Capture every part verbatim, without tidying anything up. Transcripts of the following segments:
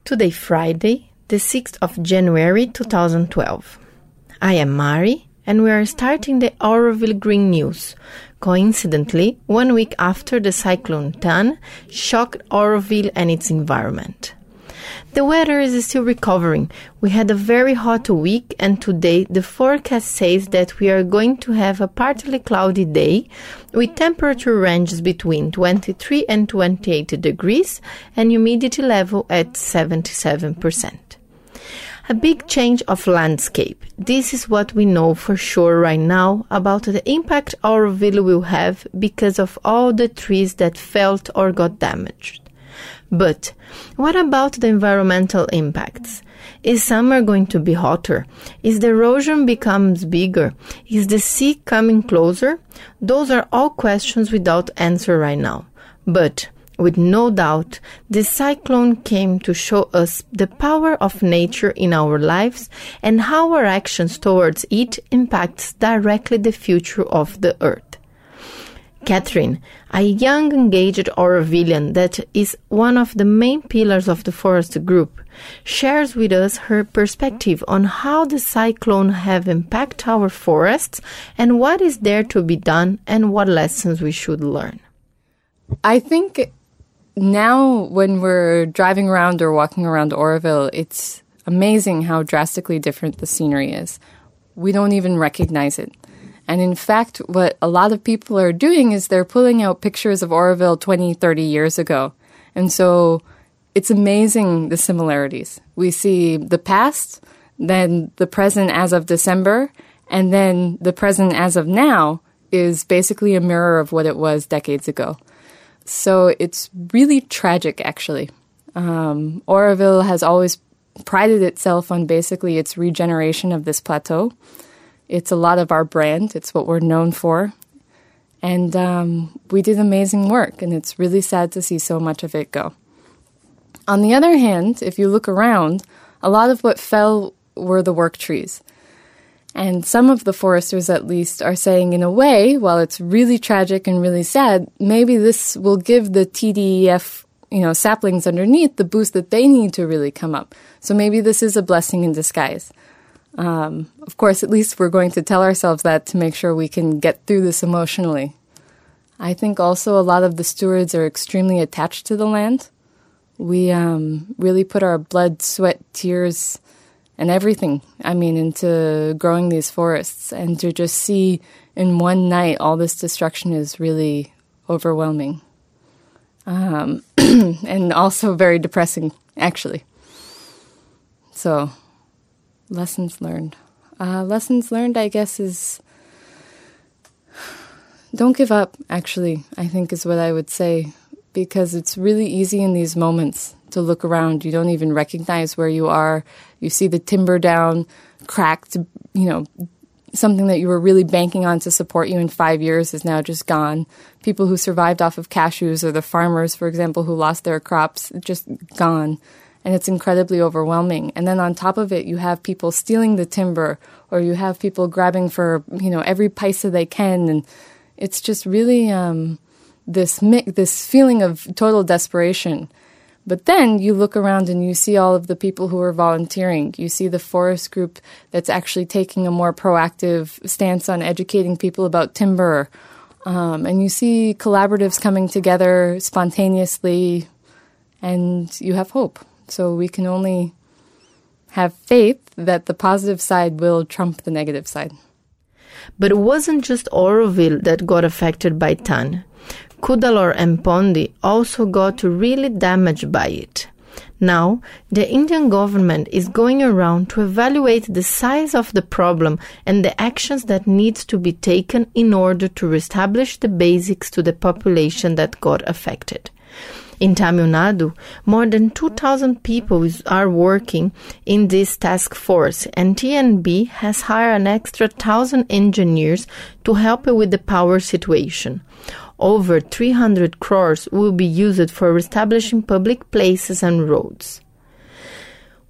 Today, Friday, the sixth of January two thousand twelve. I am Mari, and we are starting the Oroville Green News. Coincidentally, one week after the cyclone Tan shocked Oroville and its environment. The weather is still recovering. We had a very hot week, and today the forecast says that we are going to have a partly cloudy day with temperature ranges between twenty-three and twenty-eight degrees and humidity level at seventy-seven percent. A big change of landscape. This is what we know for sure right now about the impact Oroville will have because of all the trees that felt or got damaged. But what about the environmental impacts? Is summer going to be hotter? Is the erosion becomes bigger? Is the sea coming closer? Those are all questions without answer right now. But with no doubt, the cyclone came to show us the power of nature in our lives and how our actions towards it impacts directly the future of the earth. Catherine, a young, engaged Orovillian that is one of the main pillars of the forest group, shares with us her perspective on how the cyclone have impacted our forests and what is there to be done and what lessons we should learn. I think now when we're driving around or walking around Oroville, it's amazing how drastically different the scenery is. We don't even recognize it. And in fact, what a lot of people are doing is they're pulling out pictures of Oroville twenty, thirty years ago. And so it's amazing the similarities. We see the past, then the present as of December, and then the present as of now is basically a mirror of what it was decades ago. So it's really tragic, actually. Um, Oroville has always prided itself on basically its regeneration of this plateau. It's a lot of our brand. It's what we're known for. And um, we did amazing work, and it's really sad to see so much of it go. On the other hand, if you look around, a lot of what fell were the work trees. And some of the foresters, at least, are saying, in a way, while it's really tragic and really sad, maybe this will give the T D E F, you know, saplings underneath the boost that they need to really come up. So maybe this is a blessing in disguise. Um, of course, at least we're going to tell ourselves that to make sure we can get through this emotionally. I think also a lot of the stewards are extremely attached to the land. We um, really put our blood, sweat, tears, and everything, I mean, into growing these forests. And to just see in one night all this destruction is really overwhelming. Um, and also very depressing, actually. So, lessons learned. Uh, lessons learned, I guess, is don't give up, actually, I think is what I would say. Because it's really easy in these moments to look around. You don't even recognize where you are. You see the timber down, cracked, you know, something that you were really banking on to support you in five years is now just gone. People who survived off of cashews or the farmers, for example, who lost their crops, just gone. And it's incredibly overwhelming. And then on top of it, you have people stealing the timber or you have people grabbing for, you know, every paisa they can. And it's just really um, this mi- this feeling of total desperation. But then you look around and you see all of the people who are volunteering. You see the forest group that's actually taking a more proactive stance on educating people about timber. Um, and you see collaboratives coming together spontaneously, and you have hope. So we can only have faith that the positive side will trump the negative side. But it wasn't just Oroville that got affected by Tan. Cuddalore and Pondi also got really damaged by it. Now, the Indian government is going around to evaluate the size of the problem and the actions that needs to be taken in order to reestablish the basics to the population that got affected. In Tamil Nadu, more than two thousand people are working in this task force, and T N B has hired an extra one thousand engineers to help with the power situation. Over three hundred crores will be used for reestablishing public places and roads.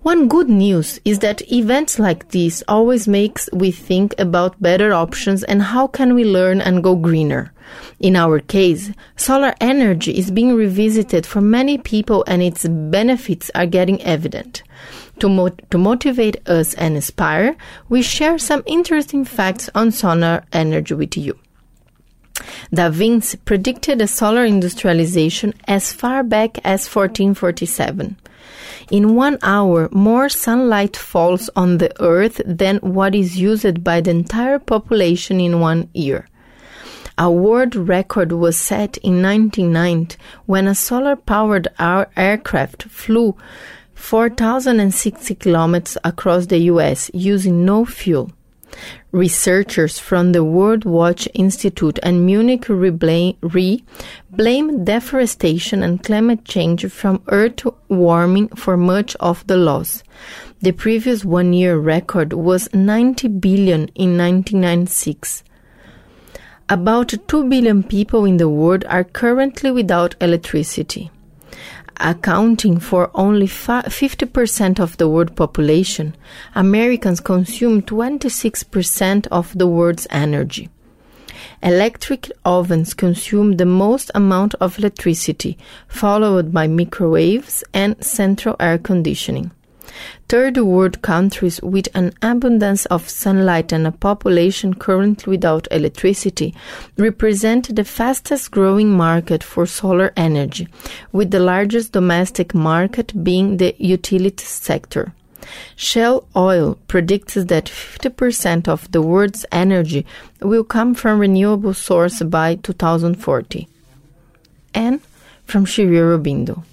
One good news is that events like this always makes we think about better options and how can we learn and go greener. In our case, solar energy is being revisited for many people and its benefits are getting evident. To, mo- to motivate us and inspire, we share some interesting facts on solar energy with you. Da Vinci predicted a solar industrialization as far back as fourteen forty-seven. In one hour, more sunlight falls on the earth than what is used by the entire population in one year. A world record was set in nineteen ninety when a solar-powered air- aircraft flew four thousand sixty kilometers across the U S using no fuel. Researchers from the World Watch Institute and Munich Re blame deforestation and climate change from earth warming for much of the loss. The previous one-year record was ninety billion in nineteen ninety-six. About two billion people in the world are currently without electricity. Accounting for only fifty percent of the world population, Americans consume twenty-six percent of the world's energy. Electric ovens consume the most amount of electricity, followed by microwaves and central air conditioning. Third world countries with an abundance of sunlight and a population currently without electricity represent the fastest growing market for solar energy, with the largest domestic market being the utility sector. Shell Oil predicts that fifty percent of the world's energy will come from renewable sources by two thousand forty. And from Shiri Aurobindo.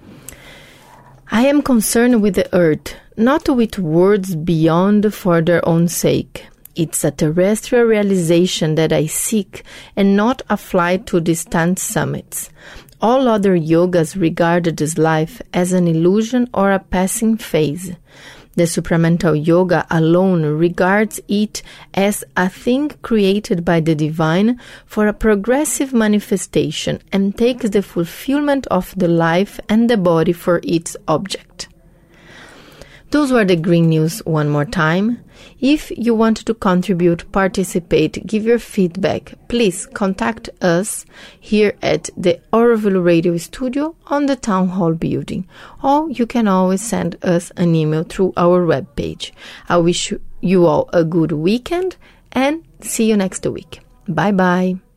I am concerned with the earth, not with words beyond for their own sake. It's a terrestrial realization that I seek and not a flight to distant summits. All other yogas regard this life as an illusion or a passing phase. The supramental yoga alone regards it as a thing created by the divine for a progressive manifestation and takes the fulfillment of the life and the body for its object. Those were the green news one more time. If you want to contribute, participate, give your feedback, please contact us here at the Auroville Radio Studio on the Town Hall building, or you can always send us an email through our webpage. I wish you all a good weekend and see you next week. Bye bye.